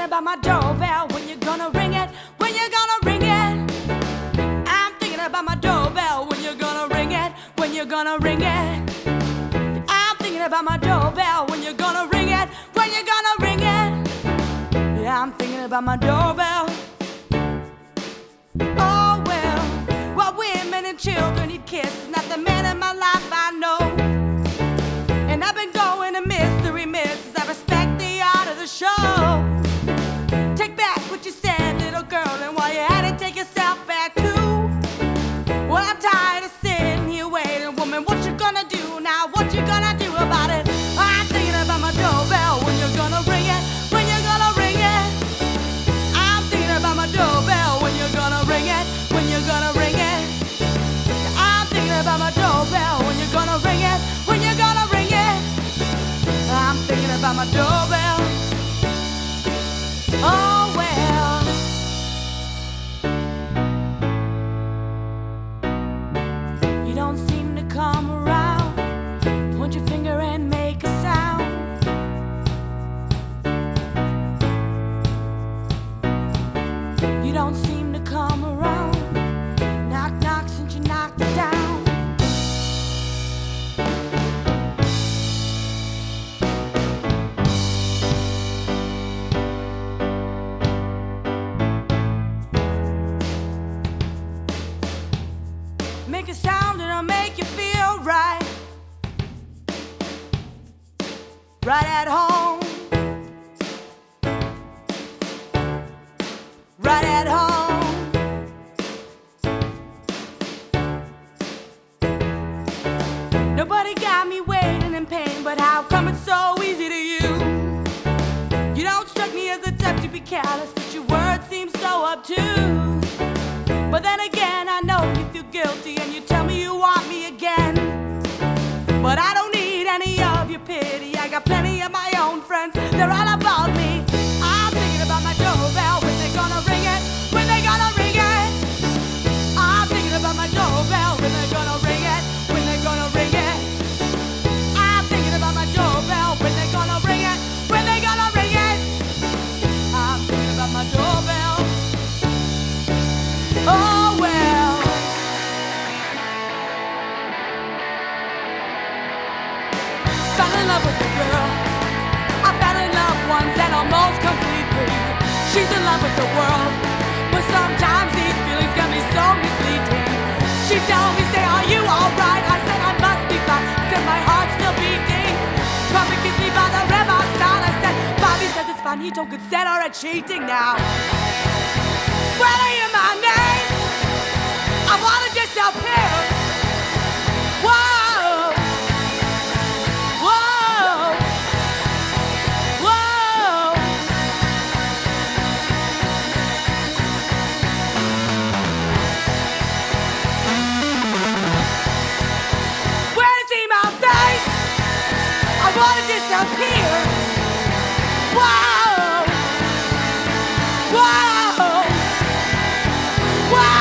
about my doorbell. When you gonna ring it? When you gonna ring it? I'm thinking about my doorbell. When you gonna ring it? When you gonna ring it? I'm thinking about my doorbell. When you gonna ring it? When you gonna ring it? Yeah, I'm thinking about my doorbell. Oh well, women and children need kisses. Not the man in my life I know. And I've been going to mystery misses. I respect the art of the show. Take back what you said, little girl, and while you're at it, take yourself back too. Well, I'm tired of sitting here waiting, woman. What you gonna do now? What you gonna do about it? I'm thinking about my doorbell. When you're gonna ring it? When you're gonna ring it? I'm thinking about my doorbell. When you're gonna ring it? When you're gonna ring it? I'm thinking about my doorbell. When you're gonna ring it? When you're gonna ring it? I'm thinking about my doorbell. Oh well. You don't seem to come around. Point your finger and make a sound. You don't seem to come around. Knock, knock, since you knocked it down. Make a sound that'll make you feel right. Right at home. Right at home. Nobody got me waiting in pain, but how come it's so easy to you? You don't strike me as the type to be careless, but your words seem so obtuse. But then again, I know you feel guilty and you tell me you want me again. But I don't need any of your pity. I got plenty of my own friends. They're all about me. I'm thinking about my doorbell. When they gonna ring it? When they gonna ring it? I'm thinking about my doorbell. When they gonna ring it? When they gonna ring it? I'm thinking about my doorbell. When they gonna ring it? When they gonna ring it? I'm thinking about my doorbell. Oh well. Fell in love with a girl. I fell in love once and almost completely. She's in love with the world, but sometimes these feelings can be so misleading. She told me, say, are you alright? I said I must be fine, because my heart's still beating. Come and kiss me by the riverside. I said, Bobby says it's fine, he don't consider it cheating now. Well, I hear my name, I wanna disappear. Whoa, whoa, whoa. When I see my face, I wanna disappear. Whoa, whoa. Whoa!